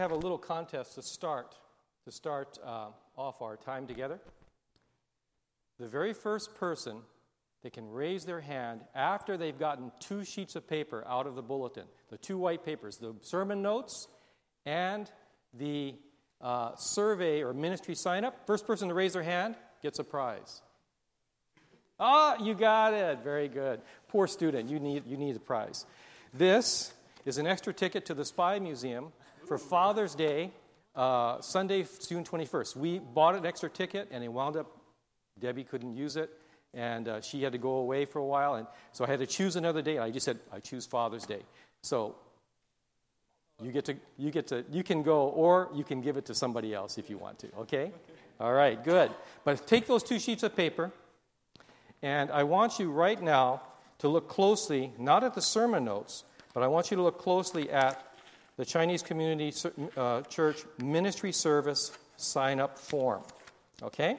Have a little contest to start off our time together. The very first person that can raise their hand after they've gotten 2 sheets of paper out of the bulletin, the 2 white papers, the sermon notes and the survey or ministry sign-up, first person to raise their hand gets a prize. You got it. Very good. Poor student, you need a prize. This is an extra ticket to the Spy Museum for Father's Day, Sunday, June 21st. We bought an extra ticket, and it wound up, Debbie couldn't use it, and she had to go away for a while, and so I had to choose another day. I just said, I choose Father's Day. So you can go, or you can give it to somebody else if you want to, okay? All right, good. But take those 2 sheets of paper, and I want you right now to look closely, not at the sermon notes, but I want you to look closely at the Chinese Community Church Ministry Service sign-up form, okay?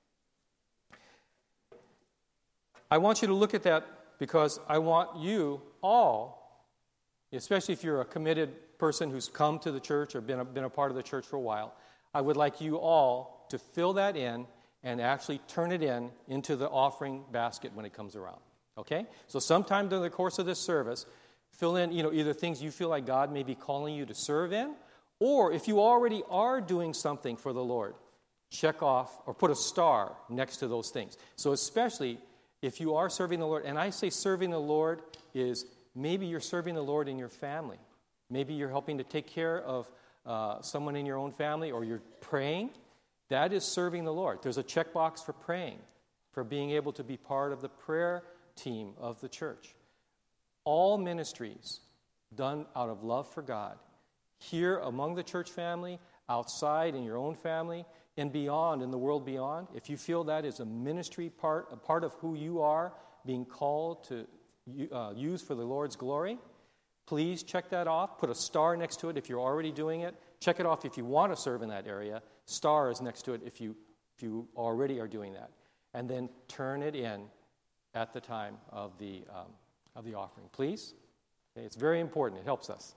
I want you to look at that because I want you all, especially if you're a committed person who's come to the church or been a part of the church for a while, I would like you all to fill that in and actually turn it into the offering basket when it comes around, okay? So sometime during the course of this service, fill in, either things you feel like God may be calling you to serve in, or if you already are doing something for the Lord, check off or put a star next to those things. So especially if you are serving the Lord, and I say serving the Lord is maybe you're serving the Lord in your family. Maybe you're helping to take care of someone in your own family, or you're praying. That is serving the Lord. There's a checkbox for praying, for being able to be part of the prayer team of the church. All ministries done out of love for God, here among the church family, outside in your own family, and beyond, in the world beyond, if you feel that is a ministry part, a part of who you are being called to use for the Lord's glory, please check that off. Put a star next to it if you're already doing it. Check it off if you want to serve in that area. Star is next to it if you already are doing that. And then turn it in at the time of the offering, please. Okay, it's very important. It helps us.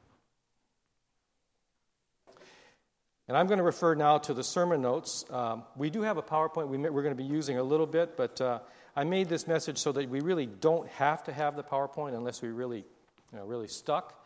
And I'm going to refer now to the sermon notes. We do have a PowerPoint we're going to be using a little bit, but I made this message so that we really don't have to have the PowerPoint unless we really stuck.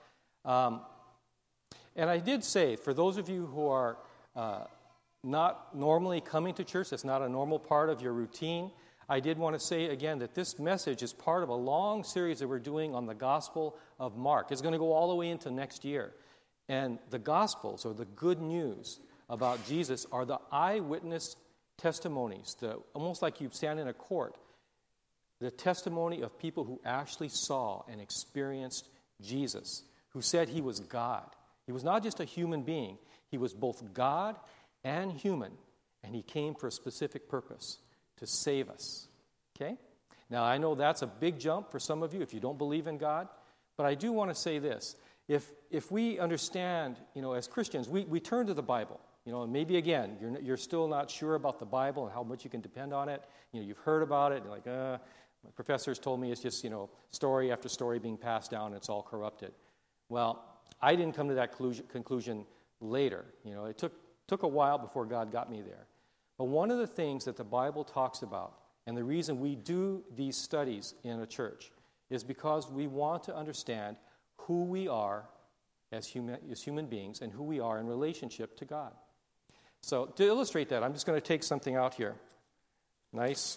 And I did say, for those of you who are not normally coming to church, that's not a normal part of your routine, I did want to say again that this message is part of a long series that we're doing on the Gospel of Mark. It's going to go all the way into next year. And the Gospels, or the good news about Jesus, are the eyewitness testimonies, almost like you stand in a court, the testimony of people who actually saw and experienced Jesus, who said he was God. He was not just a human being. He was both God and human, and he came for a specific purpose, to save us, okay? Now, I know that's a big jump for some of you if you don't believe in God, but I do want to say this. If we understand, as Christians, we turn to the Bible, and maybe, again, you're still not sure about the Bible and how much you can depend on it. You've heard about it, and you're like, my professors told me it's just, story after story being passed down, and it's all corrupted. Well, I didn't come to that conclusion later. It took a while before God got me there. But one of the things that the Bible talks about, and the reason we do these studies in a church, is because we want to understand who we are as human beings and who we are in relationship to God. So to illustrate that, I'm just going to take something out here. Nice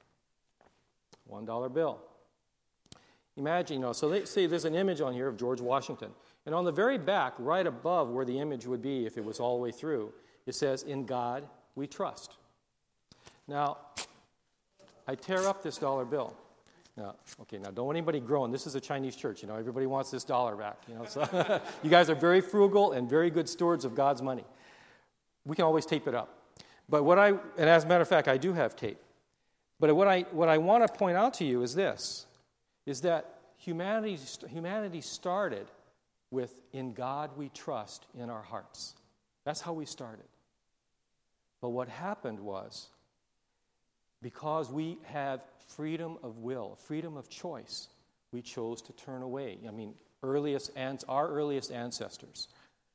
$1 bill. Imagine, so they say there's an image on here of George Washington. And on the very back, right above where the image would be if it was all the way through, it says, "In God we trust." Now, I tear up this $1 bill. Now don't anybody groan. This is a Chinese church. Everybody wants this dollar back. So you guys are very frugal and very good stewards of God's money. We can always tape it up. But and as a matter of fact, I do have tape. But what I want to point out to you is this, is that humanity started with "In God we trust" in our hearts. That's how we started. But what happened was, because we have freedom of will, freedom of choice, we chose to turn away. Our earliest ancestors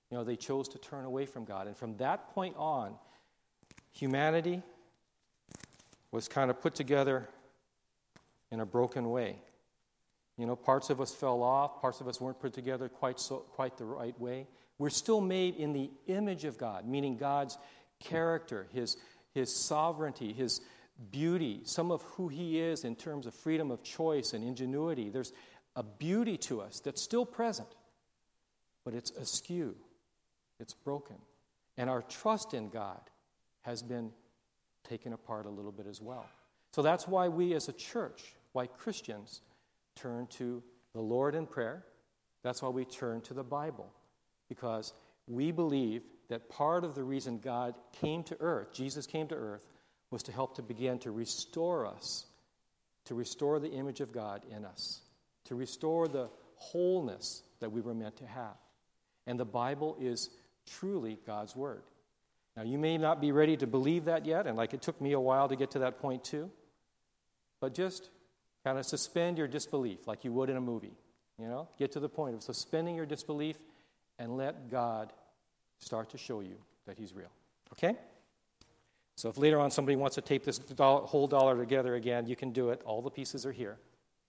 They chose to turn away from God. And from that point on, humanity was kind of put together in a broken way. Parts of us fell off, parts of us weren't put together quite the right way. We're still made in the image of God, meaning God's character, His sovereignty, His beauty, some of who He is in terms of freedom of choice and ingenuity. There's a beauty to us that's still present, but it's askew. It's broken. And our trust in God has been taken apart a little bit as well. So that's why we as a church, why Christians, turn to the Lord in prayer. That's why we turn to the Bible. Because we believe that part of the reason God came to earth, Jesus came to earth, was to help to begin to restore us, to restore the image of God in us, to restore the wholeness that we were meant to have. And the Bible is truly God's Word. Now, you may not be ready to believe that yet, and it took me a while to get to that point too, but just kind of suspend your disbelief like you would in a movie. Get to the point of suspending your disbelief and let God start to show you that He's real. Okay? So if later on somebody wants to tape this whole dollar together again, you can do it. All the pieces are here.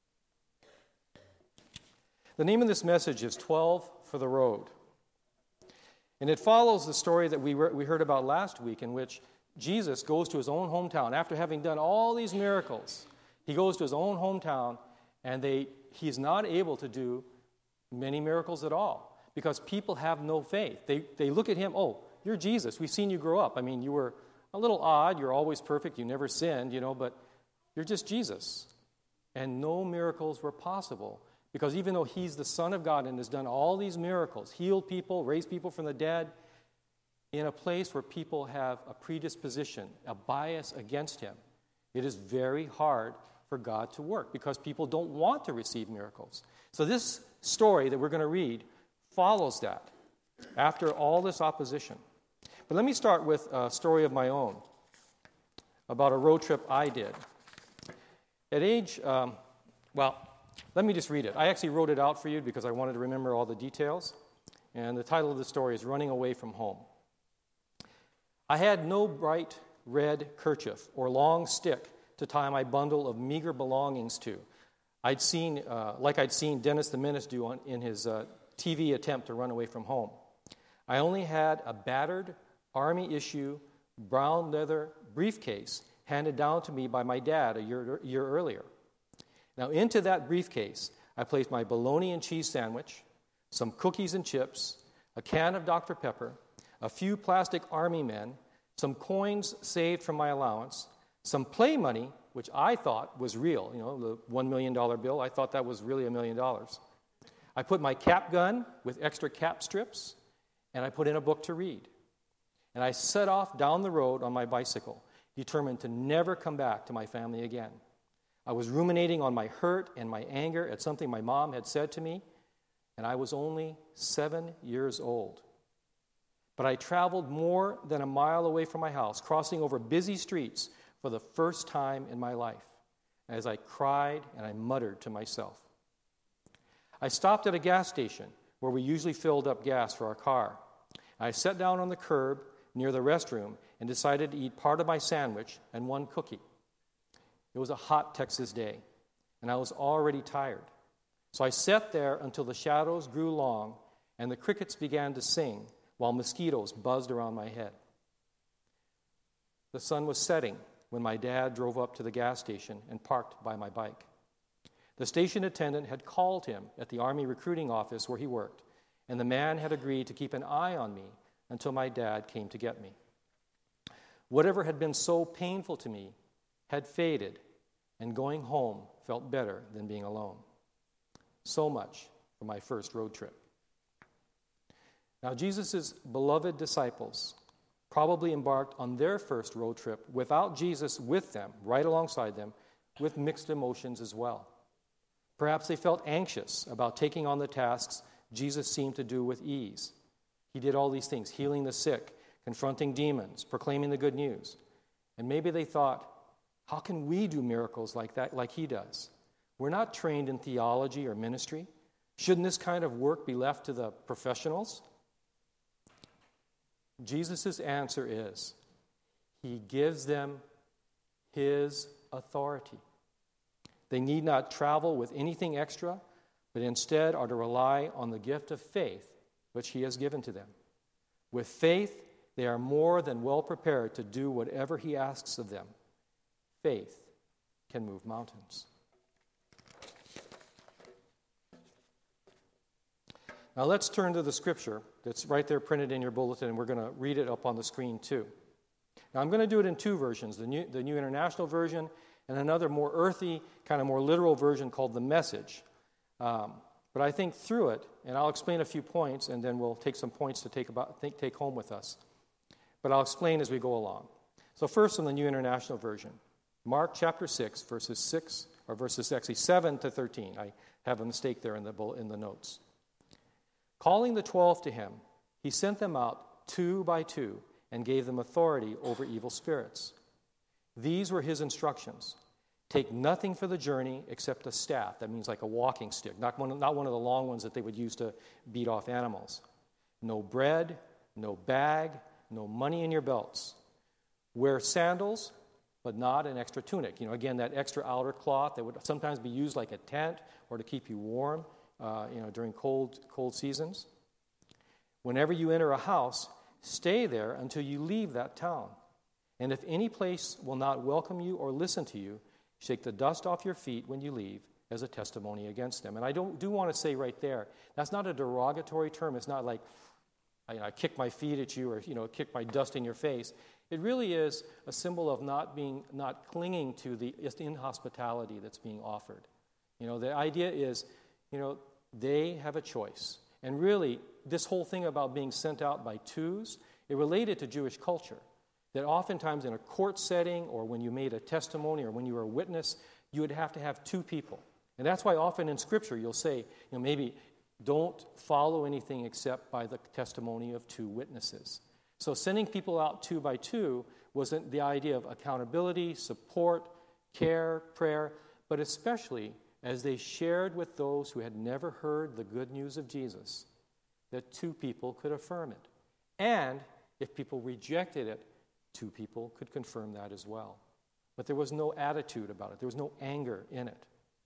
The name of this message is 12 for the Road. And it follows the story that we heard about last week, in which Jesus goes to his own hometown. After having done all these miracles, he goes to his own hometown, and he's not able to do many miracles at all because people have no faith. They look at him, oh, you're Jesus. We've seen you grow up. I mean, you were a little odd. You're always perfect. You never sinned, but you're just Jesus. And no miracles were possible because even though he's the Son of God and has done all these miracles, healed people, raised people from the dead, in a place where people have a predisposition, a bias against him, it is very hard for God to work because people don't want to receive miracles. So this story that we're going to read follows that after all this opposition. But let me start with a story of my own about a road trip I did. At age, let me just read it. I actually wrote it out for you because I wanted to remember all the details. And the title of the story is Running Away from Home. I had no bright red kerchief or long stick to tie my bundle of meager belongings to. I'd seen Dennis the Menace do in his TV attempt to run away from home. I only had a battered Army-issue brown leather briefcase handed down to me by my dad a year earlier. Now, into that briefcase, I placed my bologna and cheese sandwich, some cookies and chips, a can of Dr. Pepper, a few plastic Army men, some coins saved from my allowance, some play money, which I thought was real, the $1 million bill. I thought that was really $1 million. I put my cap gun with extra cap strips, and I put in a book to read. And I set off down the road on my bicycle, determined to never come back to my family again. I was ruminating on my hurt and my anger at something my mom had said to me, and I was only 7 years old. But I traveled more than a mile away from my house, crossing over busy streets for the first time in my life, as I cried and I muttered to myself. I stopped at a gas station where we usually filled up gas for our car. I sat down on the curb near the restroom and decided to eat part of my sandwich and one cookie. It was a hot Texas day, and I was already tired. So I sat there until the shadows grew long and the crickets began to sing while mosquitoes buzzed around my head. The sun was setting when my dad drove up to the gas station and parked by my bike. The station attendant had called him at the Army recruiting office where he worked, and the man had agreed to keep an eye on me until my dad came to get me. Whatever had been so painful to me had faded, and going home felt better than being alone. So much for my first road trip. Now, Jesus' beloved disciples probably embarked on their first road trip without Jesus with them, right alongside them, with mixed emotions as well. Perhaps they felt anxious about taking on the tasks Jesus seemed to do with ease. He did all these things, healing the sick, confronting demons, proclaiming the good news. And maybe they thought, how can we do miracles like that, like he does? We're not trained in theology or ministry. Shouldn't this kind of work be left to the professionals? Jesus' answer is, he gives them his authority. They need not travel with anything extra, but instead are to rely on the gift of faith which he has given to them. With faith, they are more than well prepared to do whatever he asks of them. Faith can move mountains. Now let's turn to the scripture that's right there printed in your bulletin, and we're going to read it up on the screen too. Now I'm going to do it in two versions, the New International Version and another more earthy, kind of more literal version called the Message. But I think through it, and I'll explain a few points, and then we'll take some points to take home with us. But I'll explain as we go along. So first, in the New International Version, Mark chapter 6, verses 7 to 13. I have a mistake there in the notes. Calling the 12 to him, he sent them out 2 by 2 and gave them authority over evil spirits. These were his instructions. Take nothing for the journey except a staff. That means like a walking stick, not one of the long ones that they would use to beat off animals. No bread, no bag, no money in your belts. Wear sandals, but not an extra tunic. Again, that extra outer cloth that would sometimes be used like a tent or to keep you warm, during cold seasons. Whenever you enter a house, stay there until you leave that town. And if any place will not welcome you or listen to you, shake the dust off your feet when you leave as a testimony against them. And I do want to say right there, that's not a derogatory term. It's not like I kick my feet at you or kick my dust in your face. It really is a symbol of not clinging to the inhospitality that's being offered. The idea is, they have a choice. And really, this whole thing about being sent out by twos, it related to Jewish culture. That oftentimes in a court setting or when you made a testimony or when you were a witness, you would have to have 2 people. And that's why often in Scripture you'll say, maybe don't follow anything except by the testimony of 2 witnesses. So sending people out 2 by 2 wasn't the idea of accountability, support, care, prayer, but especially as they shared with those who had never heard the good news of Jesus, that 2 people could affirm it. And if people rejected it, 2 people could confirm that as well. But there was no attitude about it. There was no anger in it.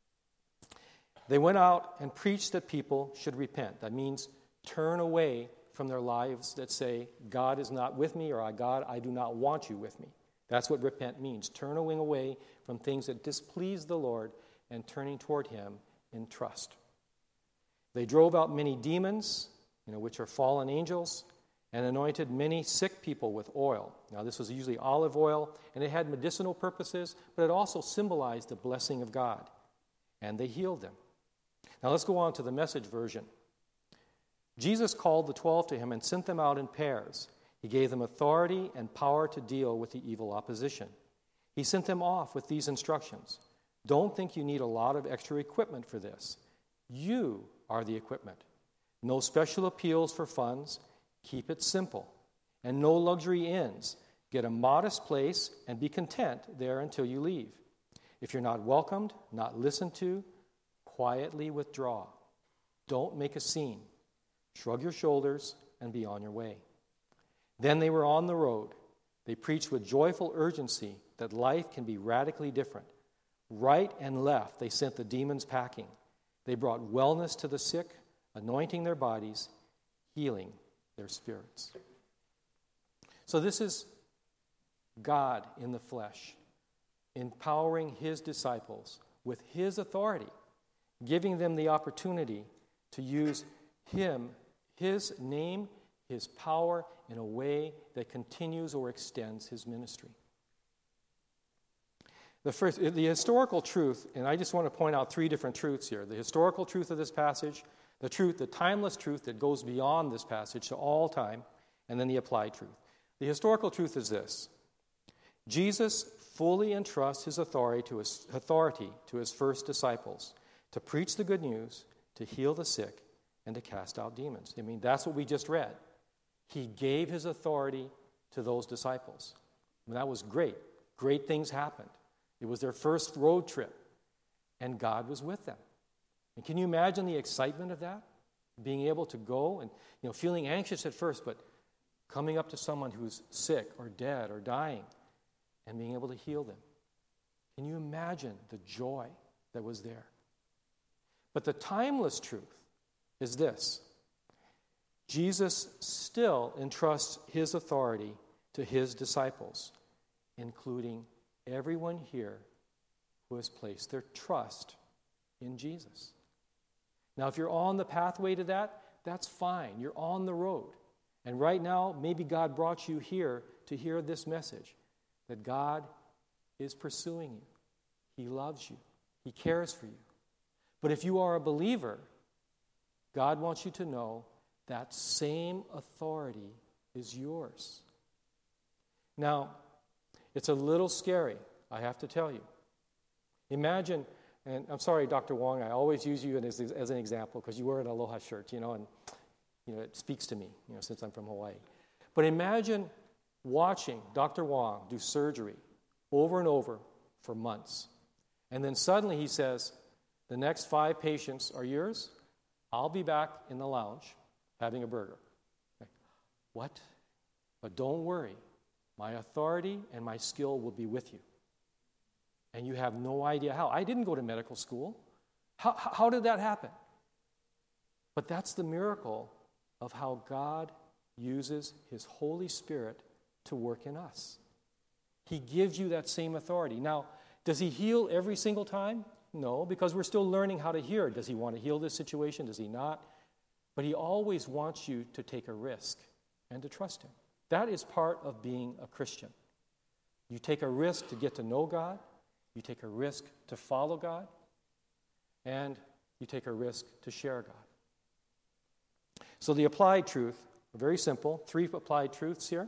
They went out and preached that people should repent. That means turn away from their lives that say, God is not with me, or God, I do not want you with me. That's what repent means. Turning away from things that displease the Lord and turning toward him in trust. They drove out many demons, which are fallen angels, and anointed many sick people with oil. Now, this was usually olive oil, and it had medicinal purposes, but it also symbolized the blessing of God. And they healed them. Now, let's go on to the Message version. Jesus called the 12 to him and sent them out in pairs. He gave them authority and power to deal with the evil opposition. He sent them off with these instructions. Don't think you need a lot of extra equipment for this. You are the equipment. No special appeals for funds. Keep it simple. And no luxury inns. Get a modest place and be content there until you leave. If you're not welcomed, not listened to, quietly withdraw. Don't make a scene. Shrug your shoulders and be on your way. Then they were on the road. They preached with joyful urgency that life can be radically different. Right and left, they sent the demons packing. They brought wellness to the sick, anointing their bodies, healing their spirits. So this is God in the flesh, empowering his disciples with his authority, giving them the opportunity to use him, his name, his power in a way that continues or extends his ministry. The historical truth, and I just want to point out 3 different truths here. The historical truth of this passage, the timeless truth that goes beyond this passage to all time, and then the applied truth. The historical truth is this. Jesus fully entrusts his authority to his first disciples to preach the good news, to heal the sick, and to cast out demons. I mean, that's what we just read. He gave his authority to those disciples. And that was great. Great things happened. It was their first road trip, and God was with them. And can you imagine the excitement of that? Being able to go and, feeling anxious at first, but coming up to someone who's sick or dead or dying and being able to heal them. Can you imagine the joy that was there? But the timeless truth is this: Jesus still entrusts his authority to his disciples, including everyone here who has placed their trust in Jesus. Now, if you're on the pathway to that, that's fine. You're on the road. And right now, maybe God brought you here to hear this message, that God is pursuing you. He loves you. He cares for you. But if you are a believer, God wants you to know that same authority is yours. Now, it's a little scary, I have to tell you. Imagine, and I'm sorry, Dr. Wong, I always use you as an example because you wear an aloha shirt, and it speaks to me, since I'm from Hawaii. But imagine watching Dr. Wong do surgery over and over for months. And then suddenly he says, the next 5 patients are yours. I'll be back in the lounge having a burger. What? But don't worry. My authority and my skill will be with you. And you have no idea how. I didn't go to medical school. How did that happen? But that's the miracle of how God uses his Holy Spirit to work in us. He gives you that same authority. Now, does he heal every single time? No, because we're still learning how to hear. Does he want to heal this situation? Does he not? But he always wants you to take a risk and to trust him. That is part of being a Christian. You take a risk to get to know God. You take a risk to follow God. And you take a risk to share God. So the applied truth, very simple, 3 applied truths here.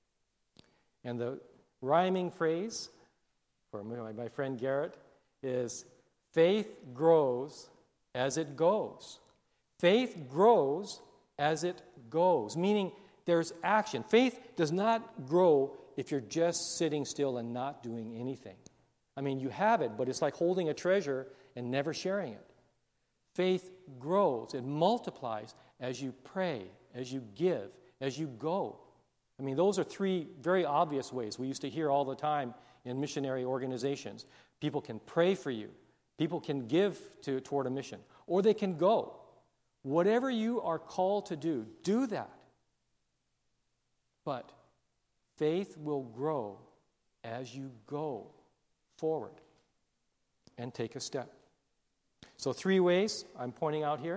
And the rhyming phrase for my friend Garrett is, faith grows as it goes. Faith grows as it goes, meaning there's action. Faith does not grow if you're just sitting still and not doing anything. I mean, you have it, but it's like holding a treasure and never sharing it. Faith grows. It multiplies as you pray, as you give, as you go. I mean, those are 3 very obvious ways we used to hear all the time in missionary organizations. People can pray for you. People can give toward a mission. Or they can go. Whatever you are called to do that. But faith will grow as you go forward and take a step. So 3 ways I'm pointing out here.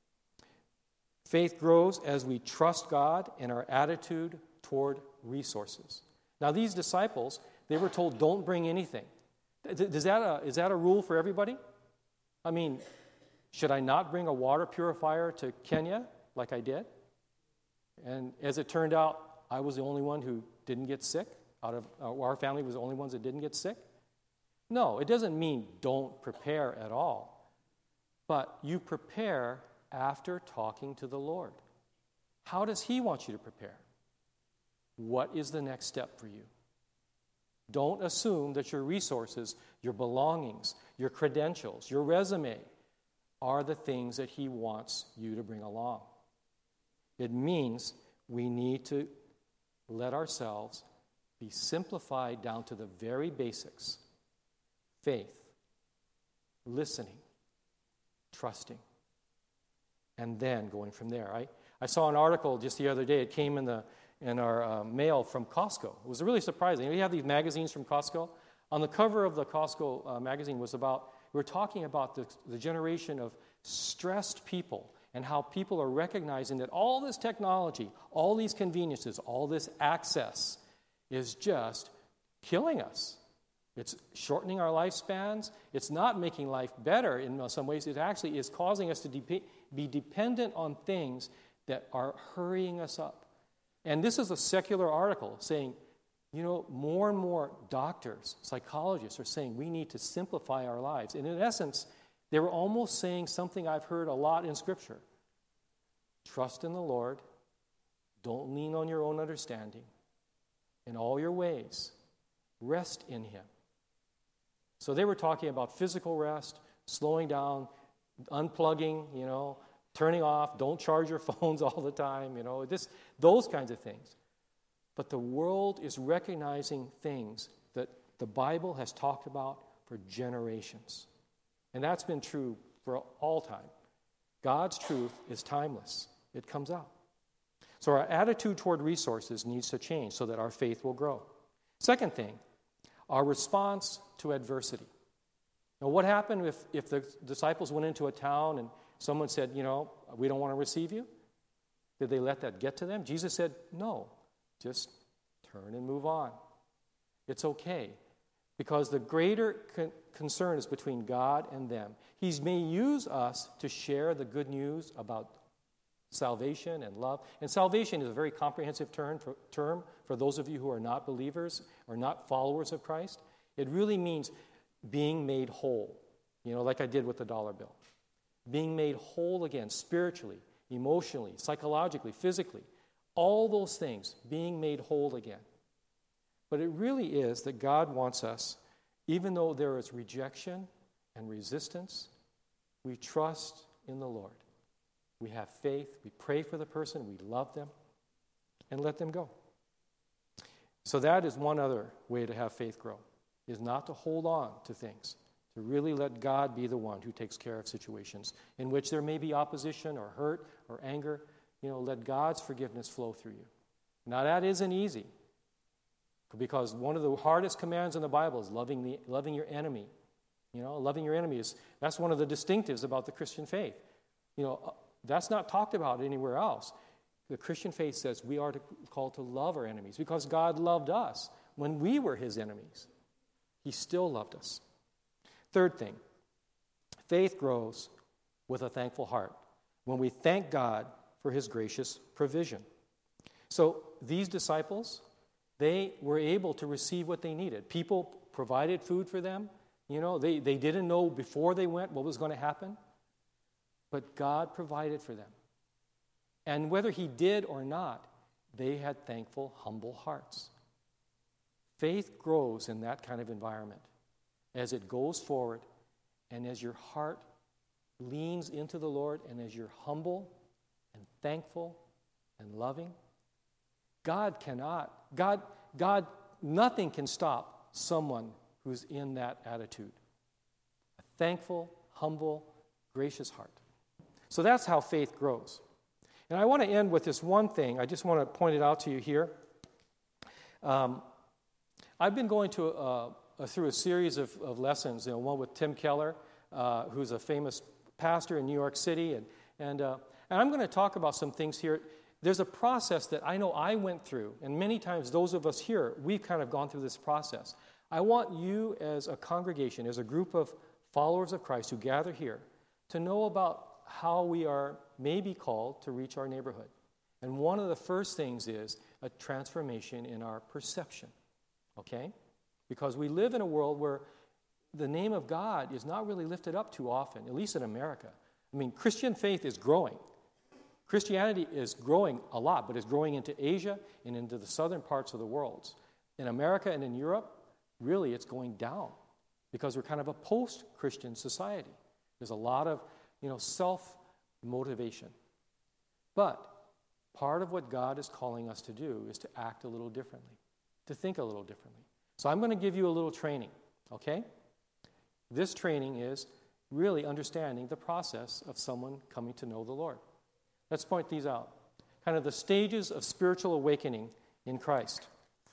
Faith grows as we trust God in our attitude toward resources. Now, these disciples, they were told, don't bring anything. Is that a rule for everybody? I mean, should I not bring a water purifier to Kenya like I did? And as it turned out, I was the only one who didn't get sick. Out of our family was the only ones that didn't get sick. No, it doesn't mean don't prepare at all. But you prepare after talking to the Lord. How does he want you to prepare? What is the next step for you? Don't assume that your resources, your belongings, your credentials, your resume are the things that he wants you to bring along. It means we need to let ourselves be simplified down to the very basics. Faith, listening, trusting, and then going from there. I saw an article just the other day. It came in our mail from Costco. It was really surprising. We have these magazines from Costco. On the cover of the Costco magazine we were talking about the generation of stressed people and how people are recognizing that all this technology, all these conveniences, all this access is just killing us. It's shortening our lifespans. It's not making life better in some ways. It actually is causing us to be dependent on things that are hurrying us up. And this is a secular article saying, more and more doctors, psychologists are saying we need to simplify our lives. And in essence, they were almost saying something I've heard a lot in Scripture. Trust in the Lord. Don't lean on your own understanding. In all your ways, rest in Him. So they were talking about physical rest, slowing down, unplugging, turning off, don't charge your phones all the time, those kinds of things. but the world is recognizing things that the Bible has talked about for generations. And that's been true for all time. God's truth is timeless. It comes out. So our attitude toward resources needs to change so that our faith will grow. Second thing, our response to adversity. Now, what happened if the disciples went into a town and someone said, we don't want to receive you? Did they let that get to them? Jesus said, no, just turn and move on. It's okay, because the greater concern is between God and them. He may use us to share the good news about salvation and love. And salvation is a very comprehensive term for those of you who are not believers or not followers of Christ. It really means being made whole, like I did with the dollar bill. Being made whole again, spiritually, emotionally, psychologically, physically. All those things, being made whole again. But it really is that God wants us, even though there is rejection and resistance, we trust in the Lord. We have faith, we pray for the person, we love them, and let them go. So that is one other way to have faith grow, is not to hold on to things, to really let God be the one who takes care of situations in which there may be opposition or hurt or anger. Let God's forgiveness flow through you. Now that isn't easy, because one of the hardest commands in the Bible is loving your enemy. Loving your enemy that's one of the distinctives about the Christian faith. That's not talked about anywhere else. The Christian faith says we are called to love our enemies because God loved us when we were his enemies. He still loved us. Third thing, faith grows with a thankful heart when we thank God for his gracious provision. So these disciples, they were able to receive what they needed. People provided food for them. They didn't know before they went what was going to happen. But God provided for them. And whether he did or not, they had thankful, humble hearts. Faith grows in that kind of environment as it goes forward and as your heart leans into the Lord and as you're humble and thankful and loving. Nothing can stop someone who's in that attitude. A thankful, humble, gracious heart. So that's how faith grows. And I want to end with this one thing. I just want to point it out to you here. I've been going through a series of lessons, one with Tim Keller, who's a famous pastor in New York City. And I'm going to talk about some things here. There's a process that I know I went through, and many times those of us here, we've kind of gone through this process. I want you as a congregation, as a group of followers of Christ who gather here, to know about how we are maybe called to reach our neighborhood. And one of the first things is a transformation in our perception, okay? Because we live in a world where the name of God is not really lifted up too often, at least in America. I mean, Christian faith is growing. Christianity is growing a lot, but it's growing into Asia and into the southern parts of the world. In America and in Europe, really it's going down because we're kind of a post-Christian society. There's a lot of self-motivation. But part of what God is calling us to do is to act a little differently, to think a little differently. So I'm going to give you a little training, okay? This training is really understanding the process of someone coming to know the Lord. Let's point these out. Kind of the stages of spiritual awakening in Christ.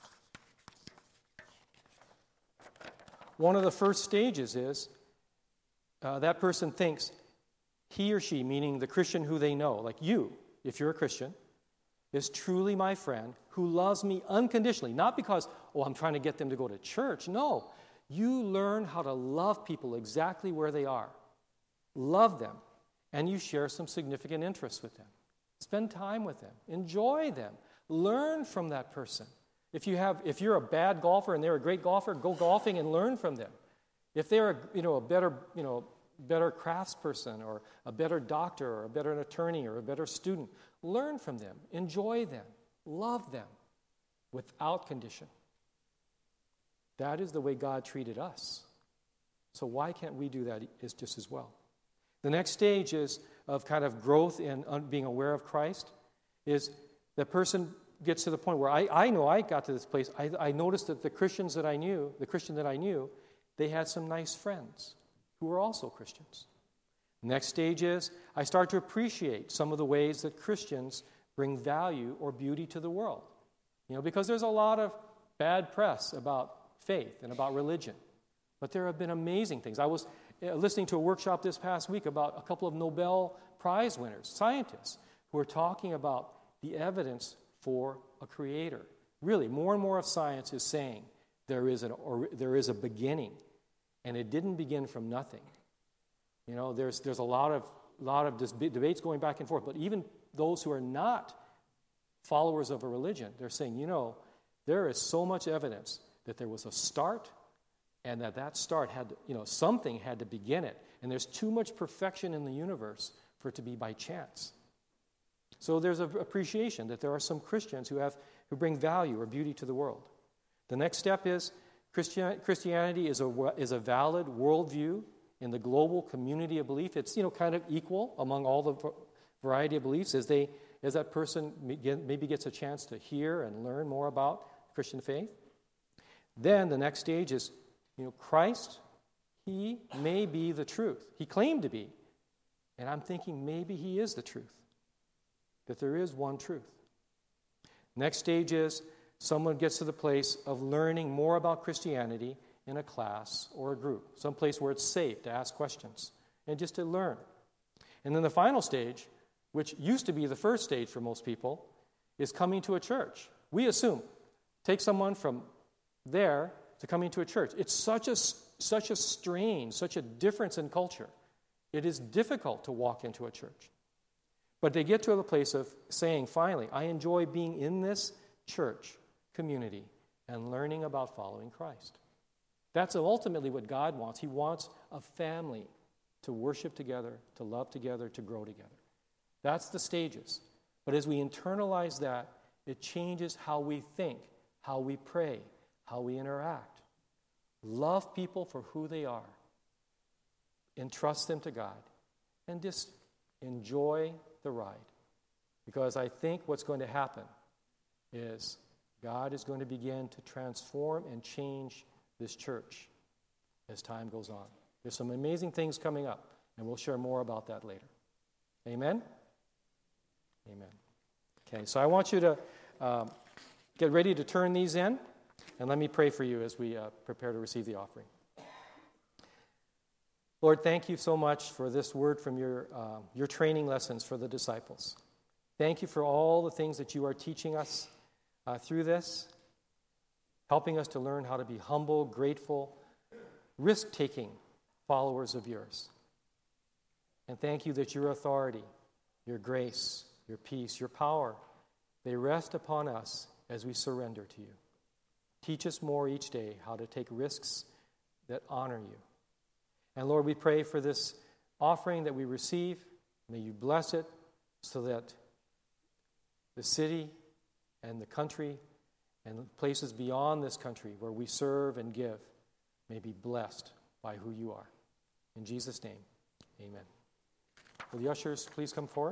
One of the first stages is that person thinks he or she, meaning the Christian who they know, like you, if you're a Christian, is truly my friend who loves me unconditionally. Not because, I'm trying to get them to go to church. No, you learn how to love people exactly where they are. Love them. And you share some significant interests with them. Spend time with them. Enjoy them. Learn from that person. If you're a bad golfer and they're a great golfer, go golfing and learn from them. If they're a better craftsperson or a better doctor or a better attorney or a better student, learn from them. Enjoy them. Love them without condition. That is the way God treated us. So why can't we do that just as well? The next stage is of kind of growth in being aware of Christ is the person gets to the point where I know I got to this place. I noticed that the Christian that I knew, they had some nice friends who were also Christians. Next stage is I start to appreciate some of the ways that Christians bring value or beauty to the world. Because there's a lot of bad press about faith and about religion. But there have been amazing things. I was listening to a workshop this past week about a couple of Nobel Prize winners, scientists, who are talking about the evidence for a creator. Really, more and more of science is saying there is a beginning, and it didn't begin from nothing. There's a lot of debates going back and forth, but even those who are not followers of a religion, they're saying, there is so much evidence that there was a start, and that start had, something had to begin it, and there's too much perfection in the universe for it to be by chance. So there's an appreciation that there are some Christians who bring value or beauty to the world. The next step is Christianity is a valid worldview in the global community of belief. It's kind of equal among all the variety of beliefs as that person maybe gets a chance to hear and learn more about Christian faith. Then the next stage is Christ. He may be the truth. He claimed to be, and I'm thinking maybe he is the truth. That there is one truth. Next stage is someone gets to the place of learning more about Christianity in a class or a group, someplace where it's safe to ask questions and just to learn. And then the final stage, which used to be the first stage for most people, is coming to a church. We assume, take someone from there to coming to a church. It's such a strain, such a difference in culture. It is difficult to walk into a church. But they get to the place of saying, finally, I enjoy being in this church community and learning about following Christ. That's ultimately what God wants. He wants a family to worship together, to love together, to grow together. That's the stages. But as we internalize that, it changes how we think, how we pray, how we interact. Love people for who they are. Entrust them to God. And just enjoy the ride. Because I think what's going to happen is God is going to begin to transform and change this church as time goes on. There's some amazing things coming up, and we'll share more about that later. Amen? Amen. Okay, so I want you to get ready to turn these in, and let me pray for you as we prepare to receive the offering. Lord, thank you so much for this word from your training lessons for the disciples. Thank you for all the things that you are teaching us through this, helping us to learn how to be humble, grateful, risk-taking followers of yours. And thank you that your authority, your grace, your peace, your power, they rest upon us as we surrender to you. Teach us more each day how to take risks that honor you. And Lord, we pray for this offering that we receive. May you bless it so that the city and the country and places beyond this country where we serve and give may be blessed by who you are. In Jesus' name, amen. Will the ushers please come forward?